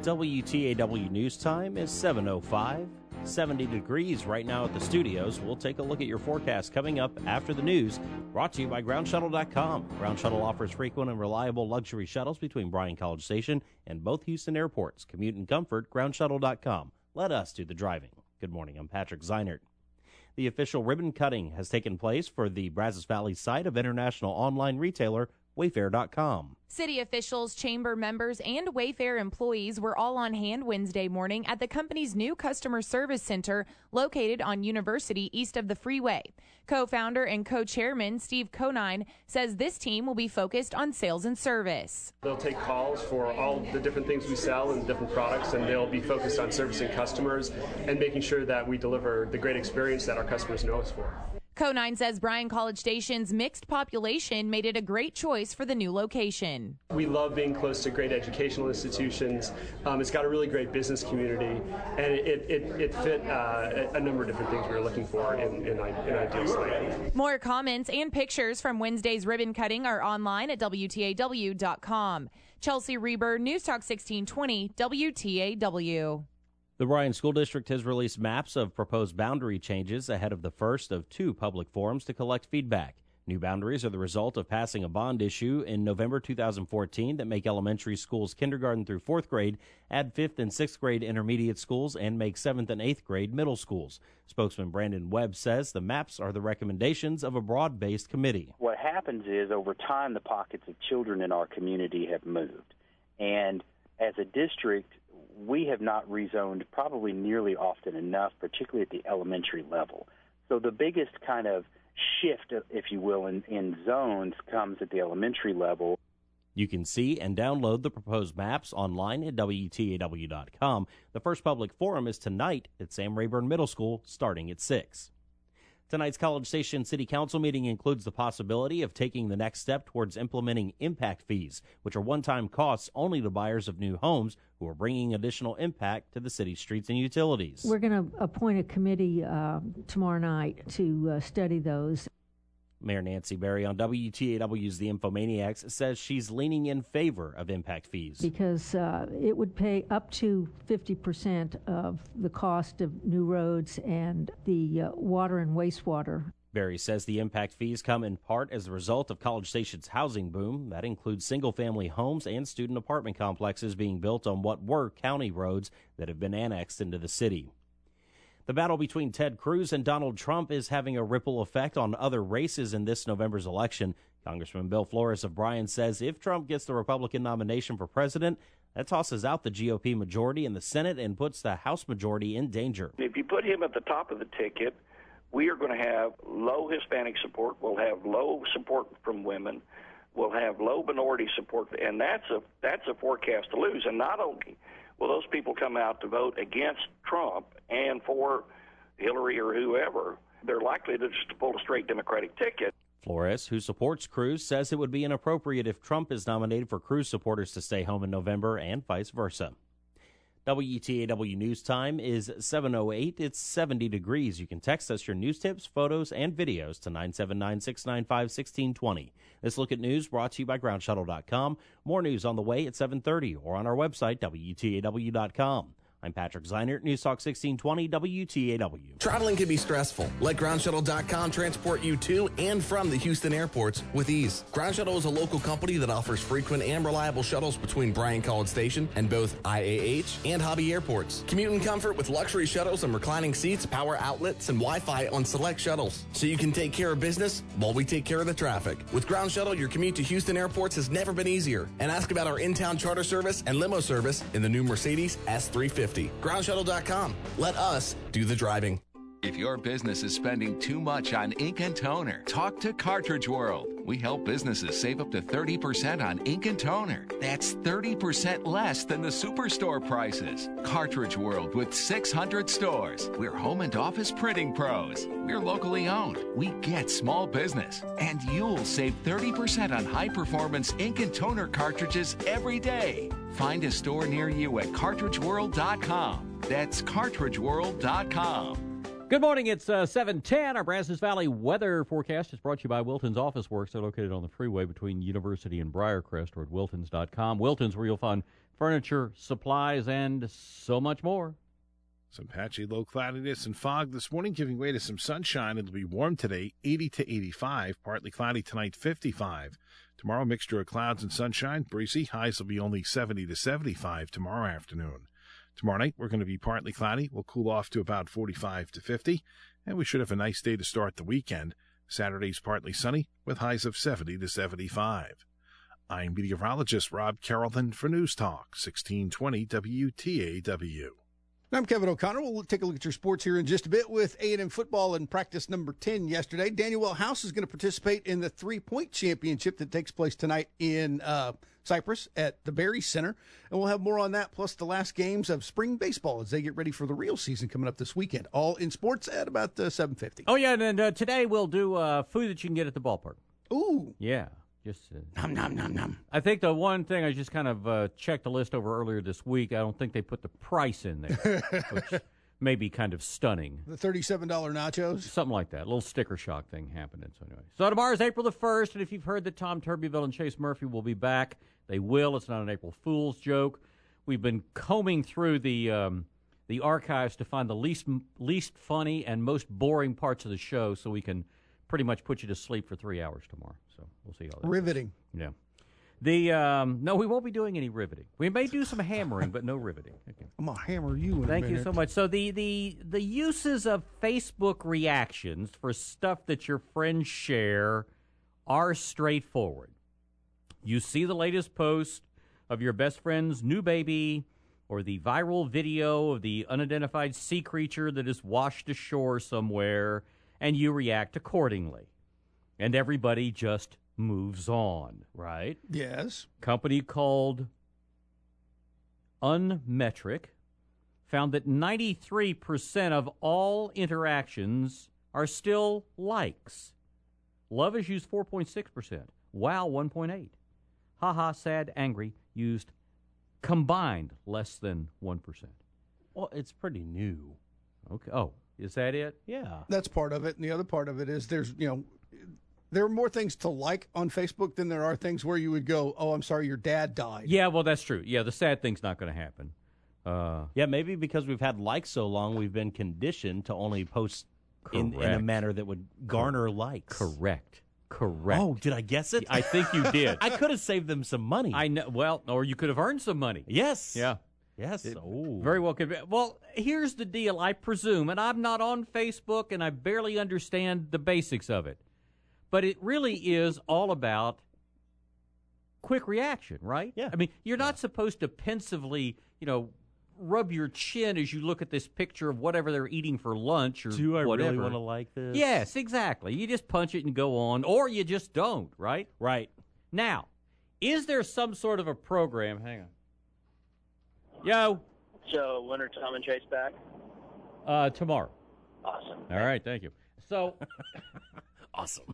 WTAW News Time is 7:05. 70 degrees right now at the studios. We'll take a look at your forecast coming up after the news. Brought to you by GroundShuttle.com. Ground Shuttle offers frequent and reliable luxury shuttles between Bryan College Station and both Houston airports. Commute and comfort, GroundShuttle.com. Let us do the driving. Good morning, I'm Patrick Zeinert. The official ribbon cutting has taken place for the Brazos Valley site of international online retailer Wayfair.com. City officials, chamber members, and Wayfair employees were all on hand Wednesday morning at the company's new customer service center located on University east of the freeway. Co-founder and co-chairman Steve Conine says this team will be focused on sales and service. They'll take calls for all the different things we sell and different products, and they'll be focused on servicing customers and making sure that we deliver the great experience that our customers know us for. Conine says Bryan College Station's mixed population made it a great choice for the new location. We love being close to great educational institutions. It's got a really great business community, and it fit a number of different things we were looking for in ideal site. More comments and pictures from Wednesday's ribbon cutting are online at WTAW.com. Chelsea Reber, News Talk 1620, WTAW. The Bryan School District has released maps of proposed boundary changes ahead of the first of two public forums to collect feedback. New boundaries are the result of passing a bond issue in November 2014 that make elementary schools kindergarten through 4th grade, add 5th and 6th grade intermediate schools, and make 7th and 8th grade middle schools. Spokesman Brandon Webb says the maps are the recommendations of a broad-based committee. What happens is over time the pockets of children in our community have moved. And as a district, we have not rezoned probably nearly often enough, particularly at the elementary level. So the biggest kind of shift, if you will, in zones comes at the elementary level. You can see and download the proposed maps online at WTAW.com. The first public forum is tonight at Sam Rayburn Middle School, starting at 6. Tonight's College Station City Council meeting includes the possibility of taking the next step towards implementing impact fees, which are one-time costs only to buyers of new homes who are bringing additional impact to the city's streets and utilities. We're going to appoint a committee tomorrow night to study those. Mayor Nancy Berry on WTAW's The Infomaniacs says she's leaning in favor of impact fees. Because it would pay up to 50% of the cost of new roads and the water and wastewater. Berry says the impact fees come in part as a result of College Station's housing boom. That includes single-family homes and student apartment complexes being built on what were county roads that have been annexed into the city. The battle between Ted Cruz and Donald Trump is having a ripple effect on other races in this November's election. Congressman Bill Flores of Bryan says if Trump gets the Republican nomination for president, that tosses out the GOP majority in the Senate and puts the House majority in danger. If you put him at the top of the ticket, we are going to have low Hispanic support. We'll have low support from women. We'll have low minority support, and that's a forecast to lose. And not only will those people come out to vote against Trump and for Hillary or whoever, they're likely to just pull a straight Democratic ticket. Flores, who supports Cruz, says it would be inappropriate if Trump is nominated for Cruz supporters to stay home in November and vice versa. WTAW News Time is 7:08. It's 70 degrees. You can text us your news tips, photos, and videos to 979-695-1620. This Look at News brought to you by GroundShuttle.com. More news on the way at 7:30 or on our website, WTAW.com. I'm Patrick Zeinert, News Talk 1620 WTAW. Traveling can be stressful. Let GroundShuttle.com transport you to and from the Houston airports with ease. Ground Shuttle is a local company that offers frequent and reliable shuttles between Bryan College Station and both IAH and Hobby airports. Commute in comfort with luxury shuttles and reclining seats, power outlets, and Wi-Fi on select shuttles. So you can take care of business while we take care of the traffic. With Ground Shuttle, your commute to Houston airports has never been easier. And ask about our in-town charter service and limo service in the new Mercedes S350. GroundShuttle.com. Let us do the driving. If your business is spending too much on ink and toner, talk to Cartridge World. We help businesses save up to 30% on ink and toner. That's 30% less than the superstore prices. Cartridge World with 600 stores. We're home and office printing pros. We're locally owned. We get small business. And you'll save 30% on high-performance ink and toner cartridges every day. Find a store near you at CartridgeWorld.com. That's CartridgeWorld.com. Good morning. It's 7:10. Our Brazos Valley weather forecast is brought to you by Wilton's Office Works. They're located on the freeway between University and Briarcrest, or at Wiltons.com. Wiltons, where you'll find furniture, supplies, and so much more. Some patchy low cloudiness and fog this morning, giving way to some sunshine. It'll be warm today, 80 to 85. Partly cloudy tonight, 55. Tomorrow, mixture of clouds and sunshine, breezy. Highs will be only 70 to 75 tomorrow afternoon. Tomorrow night, we're going to be partly cloudy. We'll cool off to about 45 to 50. And we should have a nice day to start the weekend. Saturday's partly sunny with highs of 70 to 75. I'm meteorologist Rob Carrollton for News Talk, 1620 WTAW. I'm Kevin O'Connor. We'll take a look at your sports here in just a bit with A&M football in practice number 10 yesterday. Daniel House is going to participate in the three-point championship that takes place tonight in Cypress at the Berry Center. And we'll have more on that, plus the last games of spring baseball as they get ready for the real season coming up this weekend. All in sports at about 7:50. Oh, yeah, and today we'll do food that you can get at the ballpark. Ooh. Yeah. Just nom, nom, nom, nom. I think the one thing I just kind of checked the list over earlier this week, I don't think they put the price in there, which may be kind of stunning. The $37 nachos? Something like that. A little sticker shock thing happening. So anyway. So tomorrow's April the 1st, and if you've heard that Tom Tuberville and Chase Murphy will be back, they will. It's not an April Fool's joke. We've been combing through the archives to find the least funny and most boring parts of the show so we can pretty much put you to sleep for 3 hours tomorrow. So we'll see how that riveting. goes. Yeah. No, we won't be doing any riveting. We may do some hammering, but no riveting. Okay. I'm going to hammer you in Thank a you minute. so much. So the uses of Facebook reactions for stuff that your friends share are straightforward. You see the latest post of your best friend's new baby or the viral video of the unidentified sea creature that is washed ashore somewhere, and you react accordingly. And everybody just moves on, right? Yes. Company called Unmetric found that 93% of all interactions are still likes. Love is used 4.6%. Wow, 1.8%. Haha, sad, angry used combined less than 1%. Well, it's pretty new. Okay. Oh, is that it? Yeah. That's part of it. And the other part of it is there are more things to like on Facebook than there are things where you would go, oh, I'm sorry, your dad died. Yeah, well, that's true. Yeah, the sad thing's not going to happen. Yeah, maybe because we've had likes so long, we've been conditioned to only post in a manner that would garner likes. Correct. Oh, did I guess it? I think you did. I could have saved them some money. I know. Well, or you could have earned some money. Yes. Yeah. Yes. Very well could be. Well, here's the deal, I presume, and I'm not on Facebook and I barely understand the basics of it, but it really is all about quick reaction, right? Yeah. I mean, you're not supposed to pensively, rub your chin as you look at this picture of whatever they're eating for lunch or Do I whatever. really want to like this? Yes, exactly. You just punch it and go on, or you just don't, right? Right. Now, is there some sort of a program? Hang on. Yo. So, when are Tom and Chase back? Tomorrow. Awesome. All right, thank you. So, awesome.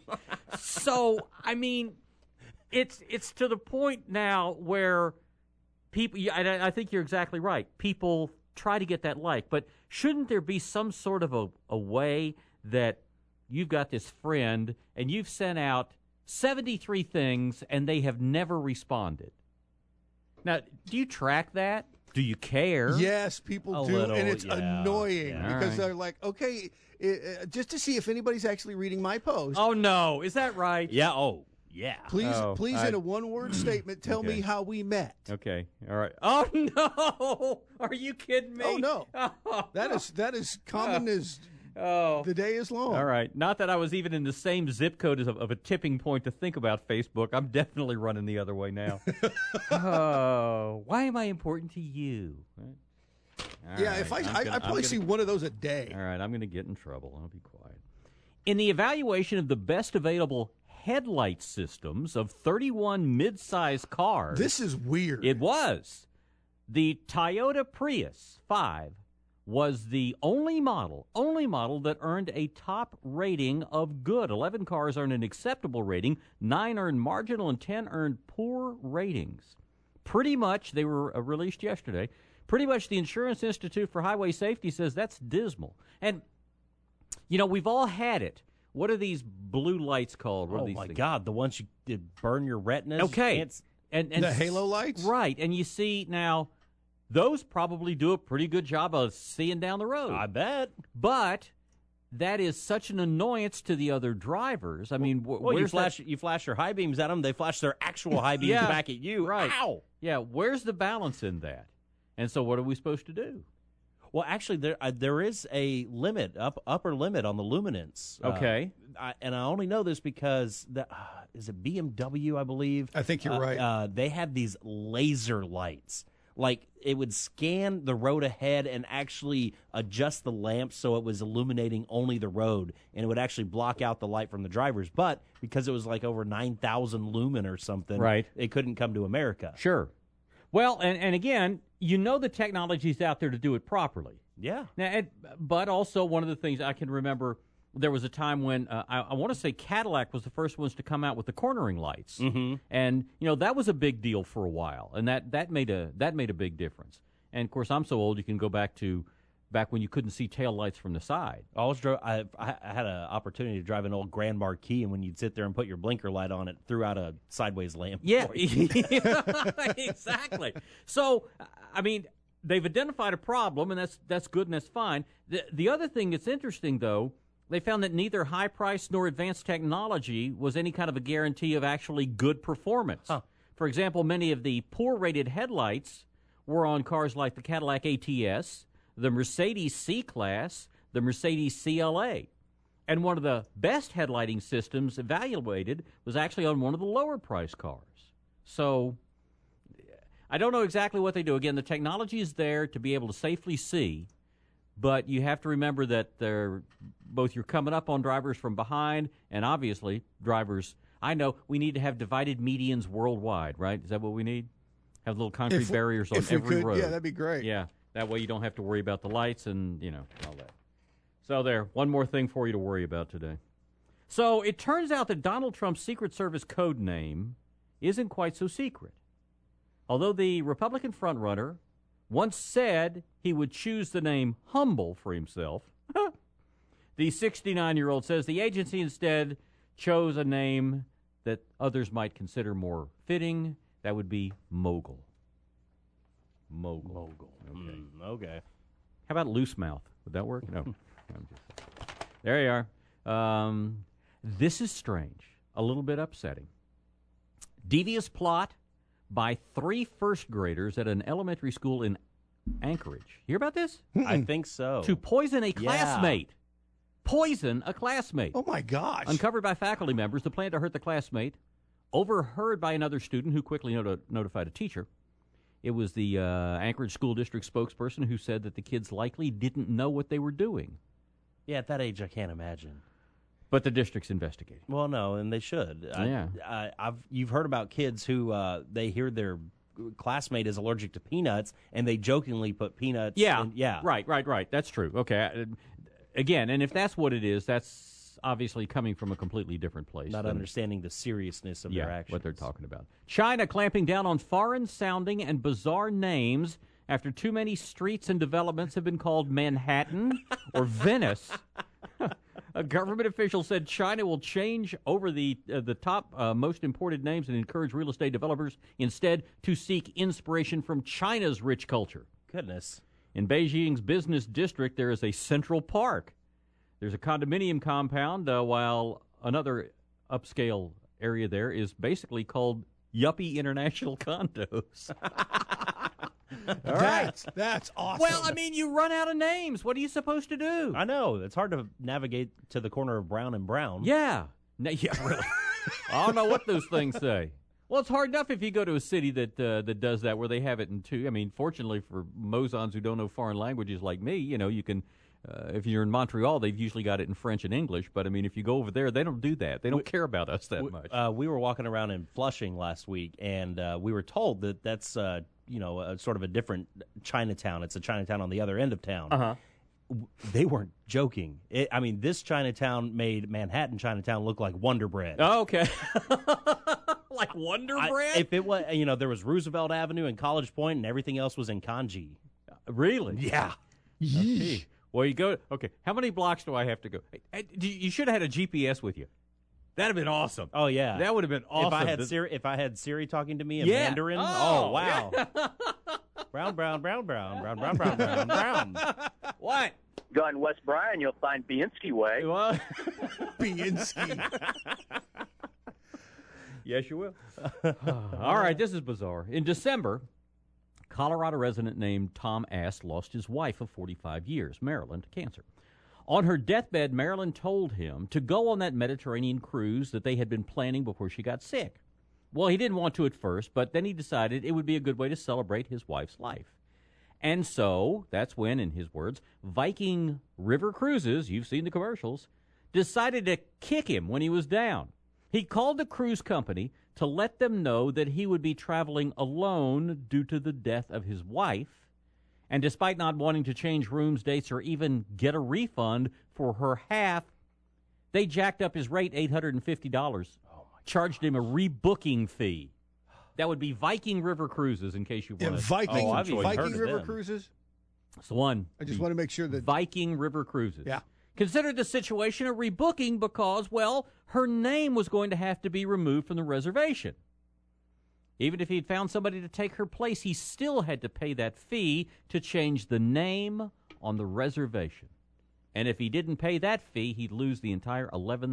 So, I mean, it's to the point now where people, I think you're exactly right. People try to get that like, but shouldn't there be some sort of a way that you've got this friend and you've sent out 73 things and they have never responded? Now, do you track that? Do you care? Yes, people do, and it's annoying because they're like, okay, just to see if anybody's actually reading my post. Oh, no. Is that right? Yeah. Oh, yeah. Please, in a one-word statement, tell me how we met. Okay. All right. Oh, no. Are you kidding me? Oh, no. That is common as the day is long. All right. Not that I was even in the same zip code of a tipping point to think about Facebook. I'm definitely running the other way now. Oh, why am I important to you? If I probably see one of those a day. All right. I'm going to get in trouble. I'll be quiet. In the evaluation of the best available headlight systems of 31 mid-size cars. This is weird. It was. The Toyota Prius 5 was the only model that earned a top rating of good. 11 cars earned an acceptable rating, 9 earned marginal, and 10 earned poor ratings. Pretty much, they were released yesterday, pretty much the Insurance Institute for Highway Safety says that's dismal. And, we've all had it. What are these blue lights called? What are these things? God, the ones you burn your retinas? Okay. And the halo lights? Right. And you see now, those probably do a pretty good job of seeing down the road. I bet. But that is such an annoyance to the other drivers. I mean, you flash your high beams at them, they flash their actual high beams back at you. Right. Ow! Yeah, where's the balance in that? And so what are we supposed to do? Well, actually, there is a limit, upper limit on the luminance. Okay. And I only know this because, is it BMW, I believe? I think you're right. They have these laser lights. Like, it would scan the road ahead and actually adjust the lamps so it was illuminating only the road, and it would actually block out the light from the drivers. But because it was like over 9,000 lumen or something, right, it couldn't come to America. Sure. Well, and again, you know the technology's out there to do it properly. Yeah. Now, but also one of the things I can remember, there was a time when I want to say Cadillac was the first ones to come out with the cornering lights, and that was a big deal for a while, and that made a big difference. And of course, I'm so old you can go back when you couldn't see tail lights from the side. I had an opportunity to drive an old Grand Marquis, and when you'd sit there and put your blinker light on, it threw out a sideways lamp. Yeah, exactly. So, I mean, they've identified a problem, and that's good and that's fine. The other thing that's interesting, though, they found that neither high price nor advanced technology was any kind of a guarantee of actually good performance. Huh. For example, many of the poor-rated headlights were on cars like the Cadillac ATS, the Mercedes C-Class, the Mercedes CLA. And one of the best headlighting systems evaluated was actually on one of the lower-priced cars. So I don't know exactly what they do. Again, the technology is there to be able to safely see, but you have to remember that both you're coming up on drivers from behind and obviously drivers. I know we need to have divided medians worldwide, right? Is that what we need? Have little concrete barriers on every road. Yeah, that'd be great. Yeah, that way you don't have to worry about the lights and, all that. So there, one more thing for you to worry about today. So it turns out that Donald Trump's Secret Service code name isn't quite so secret. Although the Republican frontrunner once said he would choose the name Humble for himself, the 69-year-old says the agency instead chose a name that others might consider more fitting. That would be Mogul. Mogul. Okay. Okay. How about Loose Mouth? Would that work? No. There you are. This is strange. A little bit upsetting. Devious plot by 3 first graders at an elementary school in Anchorage. Hear about this? I think so. To poison a classmate. Poison a classmate. Oh, my gosh. Uncovered by faculty members, the plan to hurt the classmate, overheard by another student who quickly notified a teacher. It was the Anchorage School District spokesperson who said that the kids likely didn't know what they were doing. Yeah, at that age, I can't imagine. But the district's investigating. Well, no, and they should. Yeah. You've heard about kids who they hear their classmate is allergic to peanuts, and they jokingly put peanuts. Yeah. Yeah. Right. That's true. Okay. Again, and if that's what it is, that's obviously coming from a completely different place. Not understanding the seriousness of their actions. What they're talking about. China clamping down on foreign-sounding and bizarre names after too many streets and developments have been called Manhattan or Venice. A government official said China will change over the top most imported names and encourage real estate developers instead to seek inspiration from China's rich culture. Goodness. In Beijing's business district, there is a Central Park. There's a condominium compound, while another upscale area there is basically called Yuppie International Condos. That's awesome. Well, I mean, you run out of names. What are you supposed to do? I know. It's hard to navigate to the corner of Brown and Brown. Yeah. Yeah, really. I don't know what those things say. Well, it's hard enough if you go to a city that does that, where they have it in two. I mean, fortunately for Mozons who don't know foreign languages like me, you can, if you're in Montreal, they've usually got it in French and English. But, I mean, if you go over there, they don't do that. They don't care about us that much. We were walking around in Flushing last week, and we were told that that's, sort of a different Chinatown. It's a Chinatown on the other end of town. Uh-huh. They weren't joking. This Chinatown made Manhattan Chinatown look like Wonder Bread. Oh, okay. Like Wonder Bread? If it was, there was Roosevelt Avenue and College Point, and everything else was in kanji. Really? Yeah. Okay. Well, you go. Okay, how many blocks do I have to go? You should have had a GPS with you. That'd have been awesome. Oh yeah, that would have been awesome. If I had Siri talking to me in Yeah. Mandarin, Oh, wow. Brown, brown, brown, brown, brown, brown, brown, brown, brown. What? Go in West Bryan, you'll find Biensky Way. What? Biensky. Yes, you will. All right, this is bizarre. In December, Colorado resident named Tom Ass lost his wife of 45 years, Marilyn, to cancer. On her deathbed, Marilyn told him to go on that Mediterranean cruise that they had been planning before she got sick. Well, he didn't want to at first, but then he decided it would be a good way to celebrate his wife's life. And so, that's when, in his words, Viking River Cruises, you've seen the commercials, decided to kick him when he was down. He called the cruise company to let them know that he would be traveling alone due to the death of his wife. And despite not wanting to change rooms, dates, or even get a refund for her half, they jacked up his rate $850, charged him a rebooking fee. That would be Viking River Cruises, in case you want to. Viking River Cruises? It's the one. I just want to make sure that. Viking River Cruises. Yeah. Considered the situation a rebooking because, well, her name was going to have to be removed from the reservation. Even if he'd found somebody to take her place, he still had to pay that fee to change the name on the reservation. And if he didn't pay that fee, he'd lose the entire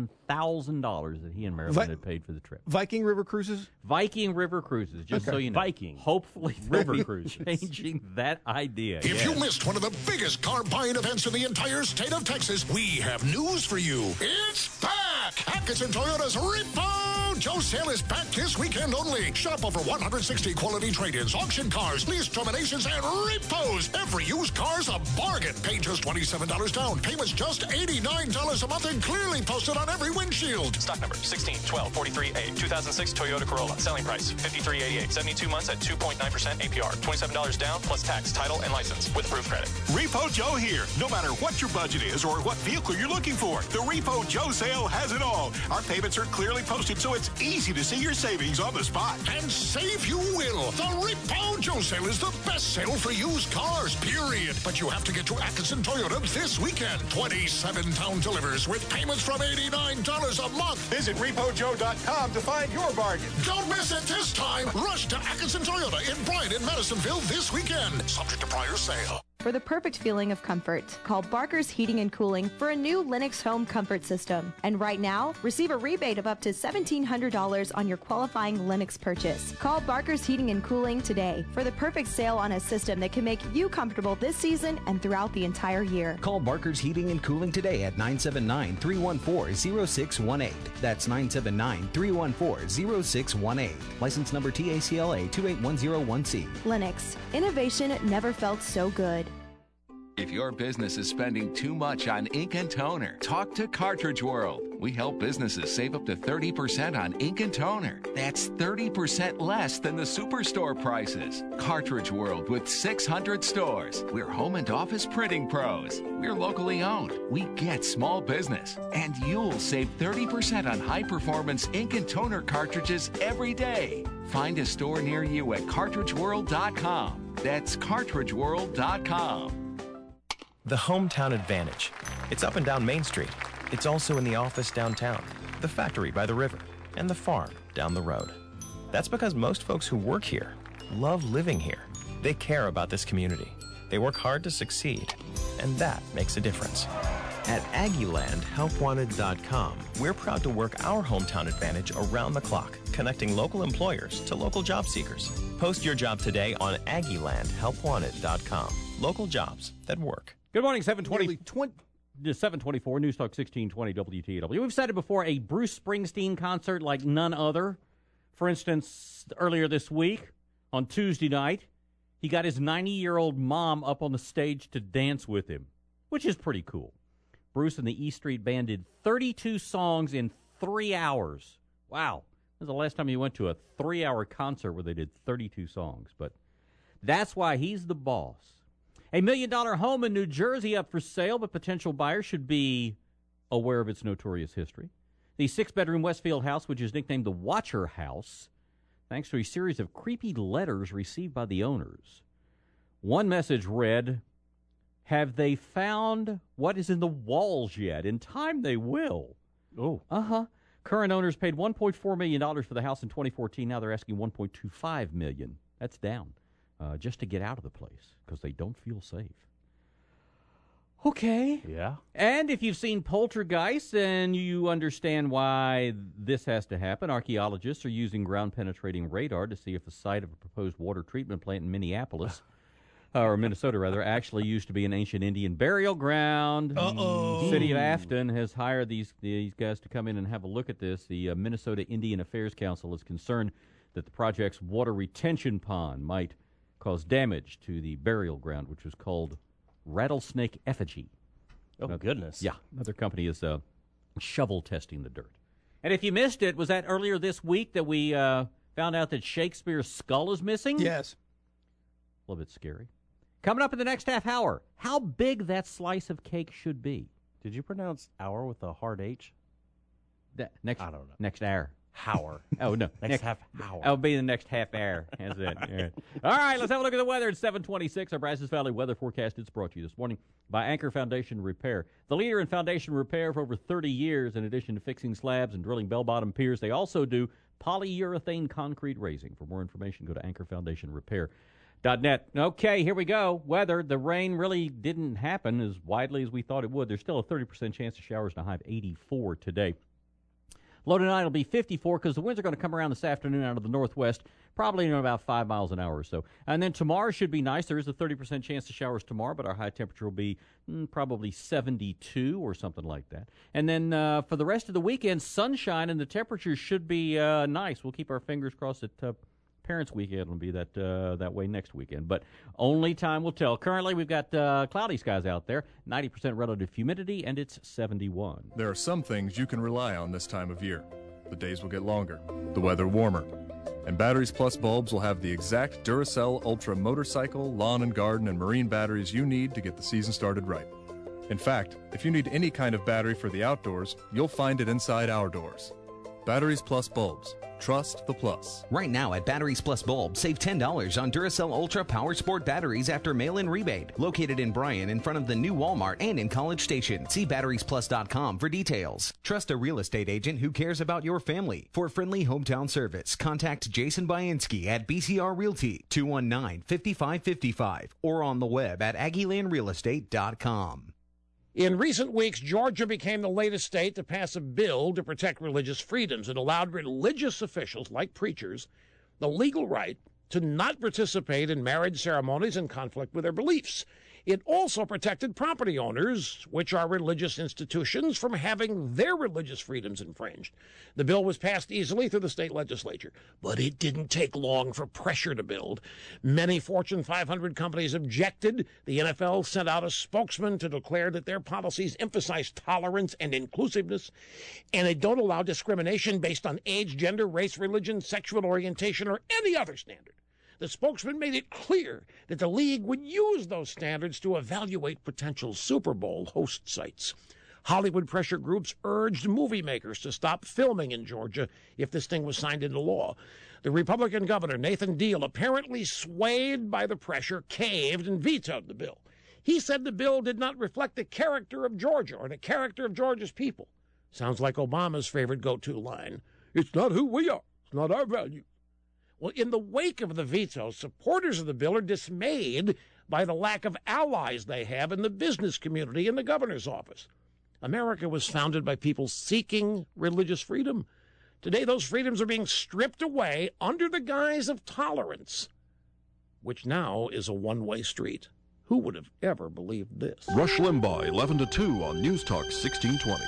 $11,000 that he and Marilyn had paid for the trip. Viking River Cruises? Viking River Cruises, just so you know. Viking. Hopefully River Cruises. Changing that idea. If you missed one of the biggest car buying events in the entire state of Texas, we have news for you. It's back! Atkinson Toyota's Repo Joe sale is back this weekend only. Shop over 160 quality trade-ins, auction cars, lease terminations, and repos. Every used car's a bargain. Pay just $27 down. Payments just $89 a month and clearly posted on every windshield. Stock number 161243A, 2006 Toyota Corolla. Selling price $53.88. 72 months at 2.9% APR. $27 down plus tax, title, and license with approved credit. Repo Joe here. No matter what your budget is or what vehicle you're looking for, the Repo Joe sale has it all. Our payments are clearly posted, so it's easy to see your savings on the spot. And save you will. The Repo Joe sale is the best sale for used cars, period. But you have to get to Atkinson Toyota this weekend. 27 town delivers with payments from $89 a month. Visit RepoJoe.com to find your bargain. Don't miss it this time. Rush to Atkinson Toyota in Bryan and Madisonville this weekend. Subject to prior sale. For the perfect feeling of comfort, call Barker's Heating and Cooling for a new Lennox home comfort system. And right now, receive a rebate of up to $1,700 on your qualifying Lennox purchase. Call Barker's Heating and Cooling today for the perfect sale on a system that can make you comfortable this season and throughout the entire year. Call Barker's Heating and Cooling today at 979-314-0618. That's 979-314-0618. License number TACLA 28101C. Lennox. Innovation never felt so good. If your business is spending too much on ink and toner, talk to Cartridge World. We help businesses save up to 30% on ink and toner. That's 30% less than the superstore prices. Cartridge World with 600 stores. We're home and office printing pros. We're locally owned. We get small business. And you'll save 30% on high-performance ink and toner cartridges every day. Find a store near you at CartridgeWorld.com. That's CartridgeWorld.com. The Hometown Advantage. It's up and down Main Street. It's also in the office downtown, the factory by the river, and the farm down the road. That's because most folks who work here love living here. They care about this community. They work hard to succeed, and that makes a difference. At AggieLandHelpWanted.com, we're proud to work our Hometown Advantage around the clock, connecting local employers to local job seekers. Post your job today on AggieLandHelpWanted.com. Local jobs that work. Good morning, 724 News Talk 1620 WTW. We've said it before, a Bruce Springsteen concert like none other. For instance, earlier this week, on Tuesday night, he got his 90-year-old mom up on the stage to dance with him, which is pretty cool. Bruce and the E Street Band did 32 songs in 3 hours. Wow. That was the last time you went to a 3-hour concert where they did 32 songs. But that's why he's the boss. A $1 million home in New Jersey up for sale, but potential buyers should be aware of its notorious history. The 6-bedroom Westfield house, which is nicknamed the Watcher House, thanks to a series of creepy letters received by the owners. One message read, "Have they found what is in the walls yet? In time they will." Oh. Current owners paid $1.4 million for the house in 2014. Now they're asking $1.25 million. That's down just to get out of the place because they don't feel safe. Okay. Yeah. And if you've seen Poltergeist, then you understand why this has to happen. Archaeologists are using ground-penetrating radar to see if the site of a proposed water treatment plant in Minneapolis, or Minnesota rather, actually used to be an ancient Indian burial ground. Uh-oh. The city of Afton has hired these guys to come in and have a look at this. The Minnesota Indian Affairs Council is concerned that the project's water retention pond might cause damage to the burial ground, which was called Rattlesnake Effigy. Oh, goodness. Yeah, another company is shovel testing the dirt. And if you missed it, was that earlier this week that we found out that Shakespeare's skull is missing? Yes. A little bit scary. Coming up in the next half hour, how big that slice of cake should be. Did you pronounce hour with a hard H? I don't know. Next hour. Hour. Oh, no. Next half hour. That'll be the next half hour. That's it. All right, let's have a look at the weather. It's 726. Our Brazos Valley weather forecast. It's brought to you this morning by Anchor Foundation Repair. The leader in foundation repair for over 30 years. In addition to fixing slabs and drilling bell-bottom piers, they also do polyurethane concrete raising. For more information, go to anchorfoundationrepair.net. Okay, here we go. Weather. The rain really didn't happen as widely as we thought it would. There's still a 30% chance of showers and a high of 84 today. Low tonight will be 54 because the winds are going to come around this afternoon out of the northwest, probably in about 5 miles an hour or so. And then tomorrow should be nice. There is a 30% chance of showers tomorrow, but our high temperature will be probably 72 or something like that. And then for the rest of the weekend, sunshine, and the temperatures should be nice. We'll keep our fingers crossed that Parents' Weekend will be that way next weekend, but only time will tell. Currently, we've got cloudy skies out there, 90% relative humidity, and it's 71. There are some things you can rely on this time of year. The days will get longer, the weather warmer, and Batteries Plus bulbs will have the exact Duracell Ultra motorcycle, lawn and garden, and marine batteries you need to get the season started right. In fact, if you need any kind of battery for the outdoors, you'll find it inside our doors. Batteries Plus bulbs. Trust the plus. Right now at Batteries Plus Bulb, save $10 on Duracell Ultra Power Sport batteries after mail-in rebate. Located in Bryan in front of the new Walmart and in College Station. See batteriesplus.com for details. Trust a real estate agent who cares about your family. For friendly hometown service, contact Jason Bainski at BCR Realty, 219-5555, or on the web at AggielandRealestate.com. In recent weeks, Georgia became the latest state to pass a bill to protect religious freedoms. It allowed religious officials, like preachers, the legal right to not participate in marriage ceremonies in conflict with their beliefs. It also protected property owners, which are religious institutions, from having their religious freedoms infringed. The bill was passed easily through the state legislature, but it didn't take long for pressure to build. Many Fortune 500 companies objected. The NFL sent out a spokesman to declare that their policies emphasize tolerance and inclusiveness, and they don't allow discrimination based on age, gender, race, religion, sexual orientation, or any other standard. The spokesman made it clear that the league would use those standards to evaluate potential Super Bowl host sites. Hollywood pressure groups urged movie makers to stop filming in Georgia if this thing was signed into law. The Republican governor, Nathan Deal, apparently swayed by the pressure, caved and vetoed the bill. He said the bill did not reflect the character of Georgia or the character of Georgia's people. Sounds like Obama's favorite go-to line. It's not who we are. It's not our value. Well, in the wake of the veto, supporters of the bill are dismayed by the lack of allies they have in the business community and the governor's office. America was founded by people seeking religious freedom. Today, those freedoms are being stripped away under the guise of tolerance, which now is a one-way street. Who would have ever believed this? Rush Limbaugh, 11 to 2 on News Talk 1620.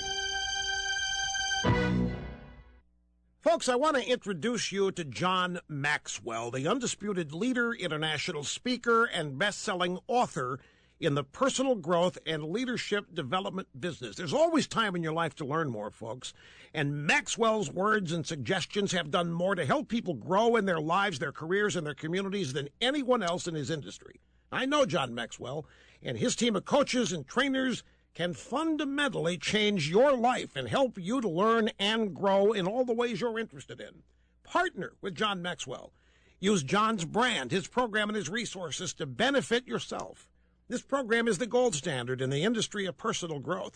Folks, I want to introduce you to John Maxwell, the undisputed leader, international speaker, and best-selling author in the personal growth and leadership development business. There's always time in your life to learn more, folks. And Maxwell's words and suggestions have done more to help people grow in their lives, their careers, and their communities than anyone else in his industry. I know John Maxwell, and his team of coaches and trainers can fundamentally change your life and help you to learn and grow in all the ways you're interested in. Partner with John Maxwell. Use John's brand, his program, and his resources to benefit yourself. This program is the gold standard in the industry of personal growth.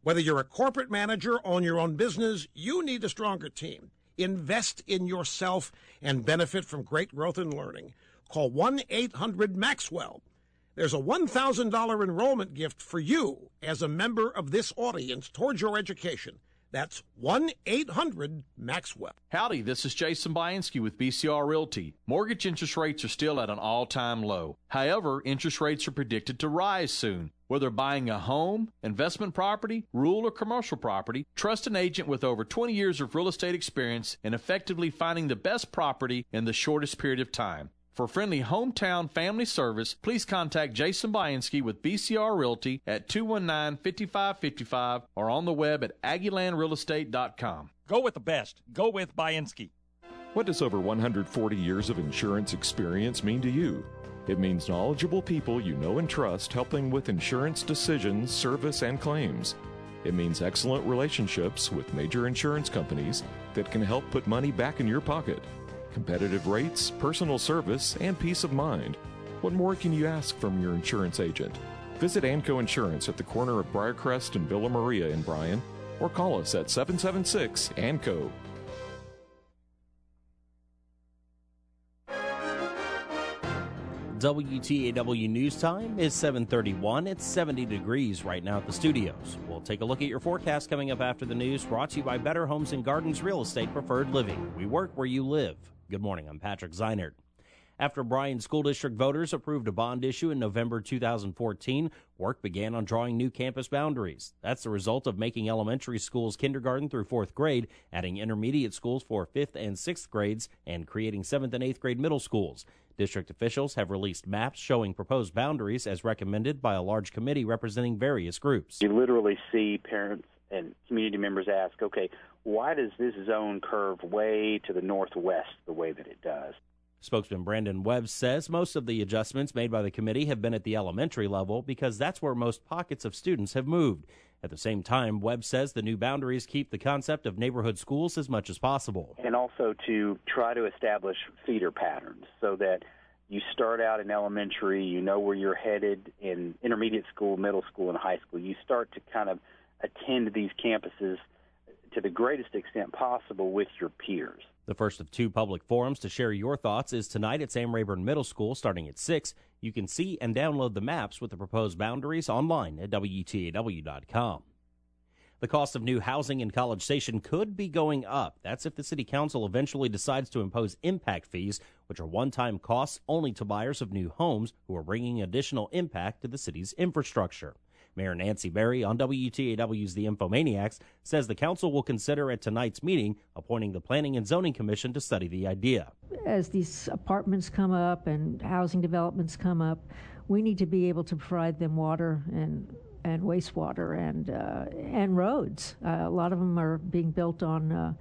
Whether you're a corporate manager, own your own business, you need a stronger team. Invest in yourself and benefit from great growth and learning. Call 1-800-MAXWELL. There's a $1,000 enrollment gift for you as a member of this audience towards your education. That's 1-800-MAXWELL. Howdy, this is Jason Bianski with BCR Realty. Mortgage interest rates are still at an all-time low. However, interest rates are predicted to rise soon. Whether buying a home, investment property, rural or commercial property, trust an agent with over 20 years of real estate experience in effectively finding the best property in the shortest period of time. For friendly hometown family service, please contact Jason Bianski with BCR Realty at 219-5555 or on the web at AggieLandRealEstate.com. Go with the best. Go with Bianski. What does over 140 years of insurance experience mean to you? It means knowledgeable people you know and trust helping with insurance decisions, service, and claims. It means excellent relationships with major insurance companies that can help put money back in your pocket. Competitive rates, personal service, and peace of mind. What more can you ask from your insurance agent? Visit Anco Insurance at the corner of Briarcrest and Villa Maria in Bryan, or call us at 776-ANCO. WTAW News Time is 7:31. It's 70 degrees right now at the studios. We'll take a look at your forecast coming up after the news, brought to you by Better Homes and Gardens Real Estate Preferred Living. We work where you live. Good morning, I'm Patrick Zeinert. After Bryan School District voters approved a bond issue in November 2014, work began on drawing new campus boundaries. That's the result of making elementary schools kindergarten through 4th grade, adding intermediate schools for 5th and 6th grades, and creating 7th and 8th grade middle schools. District officials have released maps showing proposed boundaries as recommended by a large committee representing various groups. You literally see parents and community members ask, okay, why does this zone curve way to the northwest the way that it does? Spokesman Brandon Webb says most of the adjustments made by the committee have been at the elementary level because that's where most pockets of students have moved. At the same time, Webb says the new boundaries keep the concept of neighborhood schools as much as possible. And also to try to establish feeder patterns so that you start out in elementary, you know where you're headed in intermediate school, middle school, and high school. You start to kind of attend these campuses to the greatest extent possible with your peers. The first of 2 public forums to share your thoughts is tonight at Sam Rayburn Middle School starting at 6. You can see and download the maps with the proposed boundaries online at WTAW.com. The cost of new housing in College Station could be going up. That's if the City Council eventually decides to impose impact fees, which are one-time costs only to buyers of new homes who are bringing additional impact to the city's infrastructure. Mayor Nancy Berry on WTAW's The Infomaniacs says the council will consider at tonight's meeting appointing the Planning and Zoning Commission to study the idea. As these apartments come up and housing developments come up, we need to be able to provide them water and wastewater and roads. A lot of them are being built on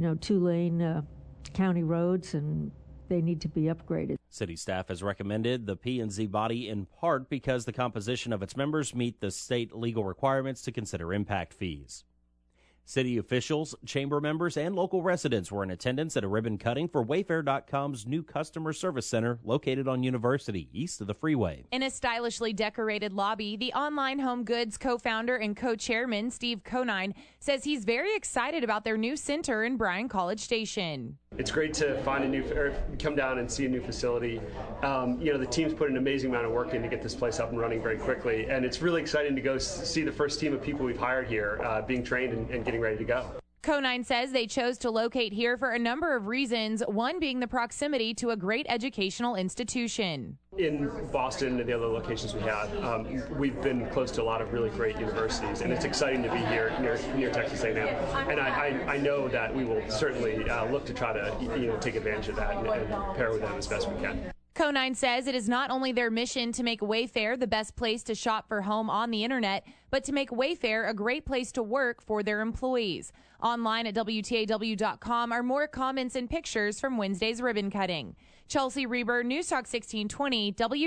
2-lane county roads, and they need to be upgraded. City staff has recommended the P&Z body in part because the composition of its members meet the state legal requirements to consider impact fees. City officials, chamber members, and local residents were in attendance at a ribbon cutting for Wayfair.com's new customer service center located on University, east of the freeway. In a stylishly decorated lobby, the online home goods co-founder and co-chairman, Steve Conine, says he's very excited about their new center in Bryan College Station. It's great to find come down and see a new facility. The team's put an amazing amount of work in to get this place up and running very quickly, and it's really exciting to go see the first team of people we've hired here being trained and getting ready to go. Conine says they chose to locate here for a number of reasons, one being the proximity to a great educational institution. In Boston and the other locations we had, we've been close to a lot of really great universities, and it's exciting to be here near Texas A&M. And I know that we will certainly look to try to take advantage of that and pair with them as best we can. Conine says it is not only their mission to make Wayfair the best place to shop for home on the internet, but to make Wayfair a great place to work for their employees. Online at WTAW.com are more comments and pictures from Wednesday's ribbon cutting. Chelsea Reber, News Talk 1620,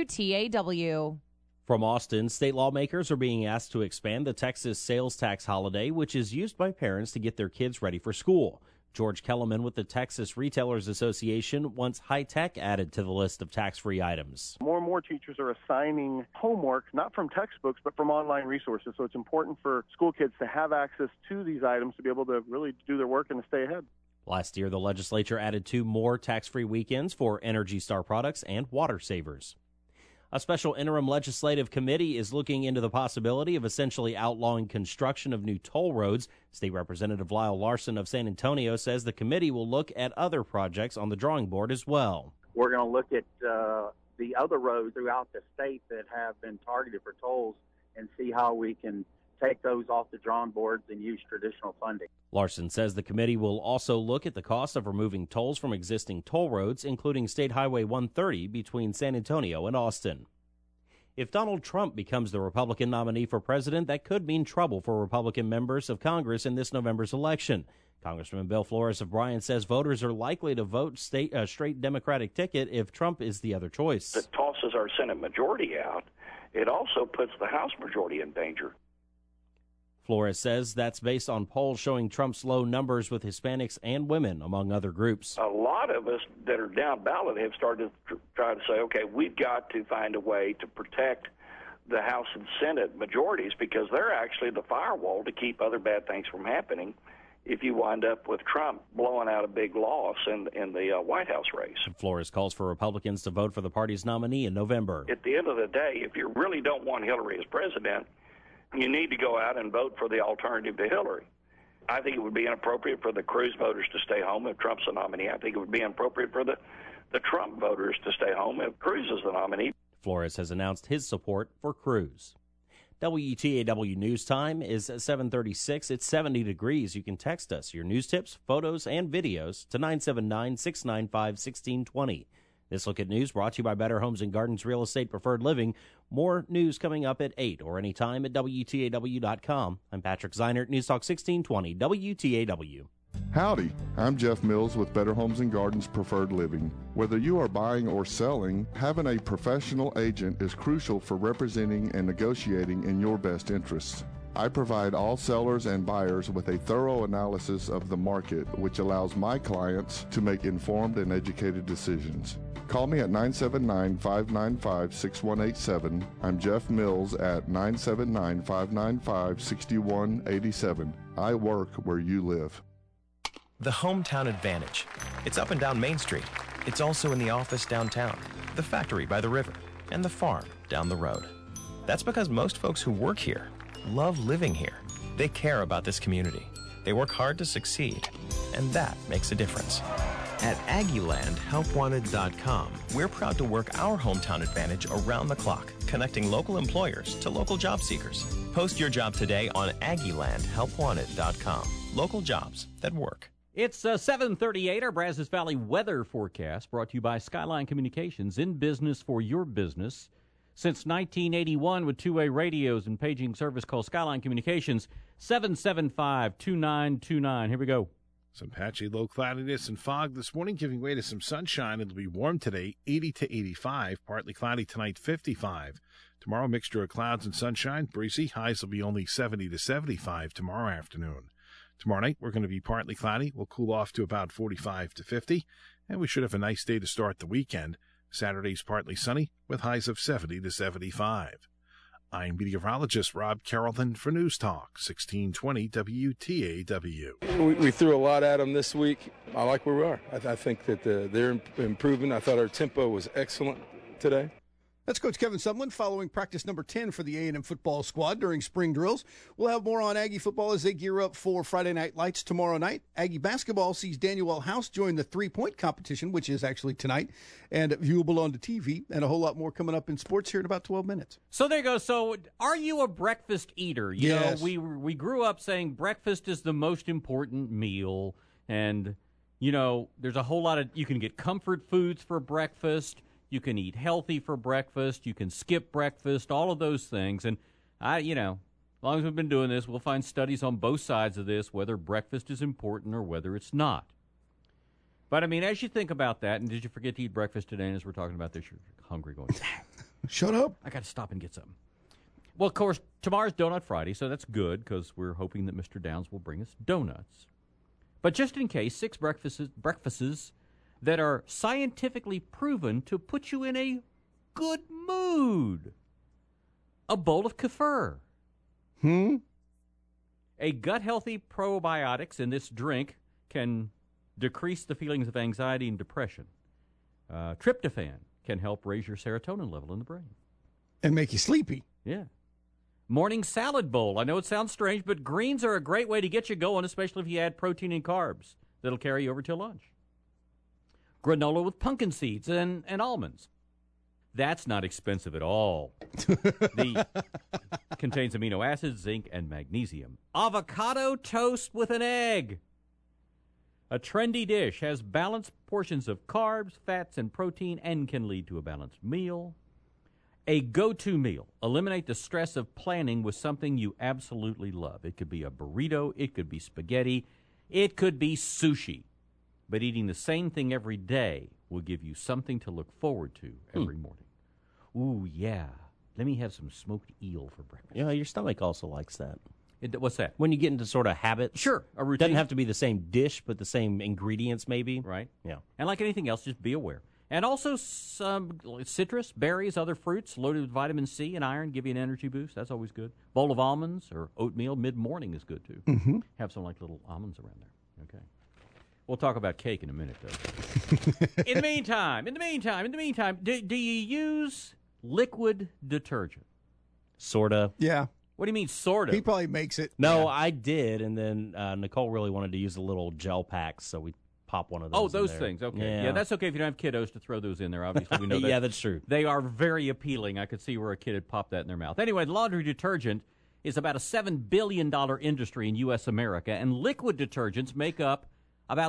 WTAW. From Austin, state lawmakers are being asked to expand the Texas sales tax holiday, which is used by parents to get their kids ready for school. George Kellerman with the Texas Retailers Association wants high-tech added to the list of tax-free items. More and more teachers are assigning homework, not from textbooks, but from online resources. So it's important for school kids to have access to these items to be able to really do their work and to stay ahead. Last year, the legislature added 2 more tax-free weekends for Energy Star products and water savers. A special interim legislative committee is looking into the possibility of essentially outlawing construction of new toll roads. State Representative Lyle Larson of San Antonio says the committee will look at other projects on the drawing board as well. We're going to look at the other roads throughout the state that have been targeted for tolls and see how we can take those off the drawing boards and use traditional funding. Larson says the committee will also look at the cost of removing tolls from existing toll roads, including State Highway 130 between San Antonio and Austin. If Donald Trump becomes the Republican nominee for president, that could mean trouble for Republican members of Congress in this November's election. Congressman Bill Flores of Bryan says voters are likely to vote straight Democratic ticket if Trump is the other choice. It tosses our Senate majority out. It also puts the House majority in danger. Flores says that's based on polls showing Trump's low numbers with Hispanics and women, among other groups. A lot of us that are down ballot have started to try to say, okay, we've got to find a way to protect the House and Senate majorities because they're actually the firewall to keep other bad things from happening if you wind up with Trump blowing out a big loss in the White House race. Flores calls for Republicans to vote for the party's nominee in November. At the end of the day, if you really don't want Hillary as president, you need to go out and vote for the alternative to Hillary. I think it would be inappropriate for the Cruz voters to stay home if Trump's the nominee. I think it would be inappropriate for the Trump voters to stay home if Cruz is the nominee. Flores has announced his support for Cruz. WTAW News Time is 7:36. It's 70 degrees. You can text us your news tips, photos, and videos to 979-695-1620. This Look at News brought to you by Better Homes and Gardens Real Estate Preferred Living. More news coming up at 8 or anytime at WTAW.com. I'm Patrick Zeinert, News Talk 1620, WTAW. Howdy, I'm Jeff Mills with Better Homes and Gardens Preferred Living. Whether you are buying or selling, having a professional agent is crucial for representing and negotiating in your best interests. I provide all sellers and buyers with a thorough analysis of the market, which allows my clients to make informed and educated decisions. Call me at 979-595-6187. I'm Jeff Mills at 979-595-6187. I work where you live. The Hometown Advantage. It's up and down Main Street. It's also in the office downtown, the factory by the river, and the farm down the road. That's because most folks who work here love living here. They care about this community. They work hard to succeed, and that makes a difference. At AggieLandHelpWanted.com, we're proud to work our Hometown Advantage around the clock, connecting local employers to local job seekers. Post your job today on AggieLandHelpWanted.com. Local jobs that work. It's 7:38, our Brazos Valley weather forecast brought to you by Skyline Communications, in business for your business. Since 1981 with two-way radios and paging service called Skyline Communications, 775-2929. Here we go. Some patchy low cloudiness and fog this morning, giving way to some sunshine. It'll be warm today, 80 to 85. Partly cloudy tonight, 55. Tomorrow, mixture of clouds and sunshine. Breezy. Highs will be only 70 to 75 tomorrow afternoon. Tomorrow night, we're going to be partly cloudy. We'll cool off to about 45 to 50. And we should have a nice day to start the weekend. Saturday's partly sunny with highs of 70 to 75. I'm meteorologist Rob Carrollton for News Talk 1620 WTAW. We threw a lot at them this week. I like where we are. I think that they're improving. I thought our tempo was excellent today. That's Coach Kevin Sumlin following practice number 10 for the A&M football squad during spring drills. We'll have more on Aggie football as they gear up for Friday Night Lights tomorrow night. Aggie basketball sees Daniel House join the three-point competition, which is actually tonight, and viewable on the TV, and a whole lot more coming up in sports here in about 12 minutes. So there you go. So are you a breakfast eater? You Yes. know, we grew up saying breakfast is the most important meal, and, you know, there's a whole lot of, you can get comfort foods for breakfast. You can eat healthy for breakfast. You can skip breakfast, all of those things. And, as long as we've been doing this, we'll find studies on both sides of this, whether breakfast is important or whether it's not. But, as you think about that, and did you forget to eat breakfast today? And as we're talking about this, you're hungry going, shut up. I got to stop and get something. Well, of course, tomorrow's Donut Friday, so that's good because we're hoping that Mr. Downs will bring us donuts. But just in case, 6 breakfasts that are scientifically proven to put you in a good mood. A bowl of kefir. A gut-healthy probiotics in this drink can decrease the feelings of anxiety and depression. Tryptophan can help raise your serotonin level in the brain. And make you sleepy. Yeah. Morning salad bowl. I know it sounds strange, but greens are a great way to get you going, especially if you add protein and carbs. That'll carry you over till lunch. Granola with pumpkin seeds and almonds. That's not expensive at all. Contains amino acids, zinc, and magnesium. Avocado toast with an egg. A trendy dish, has balanced portions of carbs, fats, and protein, and can lead to a balanced meal. A go-to meal. Eliminate the stress of planning with something you absolutely love. It could be a burrito, it could be spaghetti, it could be sushi. But eating the same thing every day will give you something to look forward to every morning. Ooh, yeah. Let me have some smoked eel for breakfast. Yeah, your stomach also likes that. What's that? When you get into sort of habits. Sure, a routine. Doesn't have to be the same dish, but the same ingredients maybe. Right. Yeah. And like anything else, just be aware. And also some citrus, berries, other fruits loaded with vitamin C and iron give you an energy boost. That's always good. Bowl of almonds or oatmeal mid-morning is good, too. Mm-hmm. Have some like little almonds around there. Okay. We'll talk about cake in a minute, though. In the meantime, do you use liquid detergent? Sorta. Yeah. What do you mean, sort of? He probably makes it. No, Yeah. I did, and then Nicole really wanted to use the little gel packs, so we pop one of those. Oh, those in there. things. Okay. Yeah, that's okay if you don't have kiddos to throw those in there. Obviously, we know that. Yeah, that's true. They are very appealing. I could see where a kid had popped that in their mouth. Anyway, laundry detergent is about a $7 billion industry in U.S. America, and liquid detergents make up about